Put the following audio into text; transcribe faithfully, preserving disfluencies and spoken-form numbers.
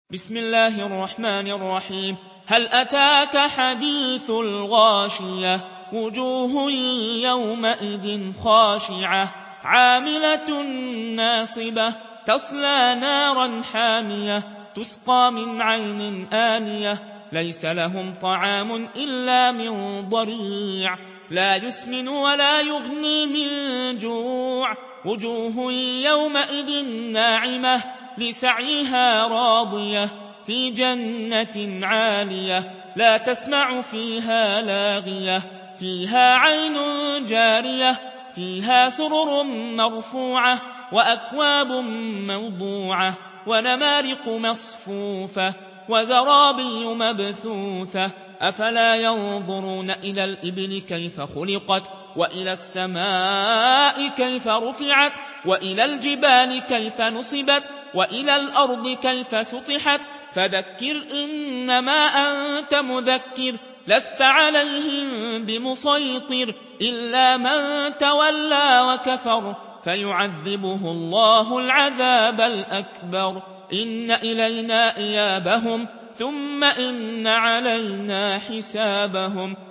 بسم الله الرحمن الرحيم. هل أتاك حديث الغاشية؟ وجوه يومئذ خاشعة عاملة ناصبة تصلى نارا حامية تسقى من عين آنية ليس لهم طعام إلا من ضريع لا يسمن ولا يغني من جوع وجوه يومئذ ناعمة لسعيها راضية في جنة عالية لا تسمع فيها لاغية فيها عين جارية فيها سرر مرفوعة وأكواب موضوعة ونمارق مصفوفة وزرابي مبثوثة أفلا ينظرون إلى الإبل كيف خلقت وإلى السماء كيف رفعت وإلى الجبال كيف نصبت وإلى الأرض كيف سطحت فذكر إنما أنت مذكر لست عليهم بمسيطر إلا من تولى وكفر فيعذبه الله العذاب الأكبر إن إلينا إيابهم ثم إن علينا حسابهم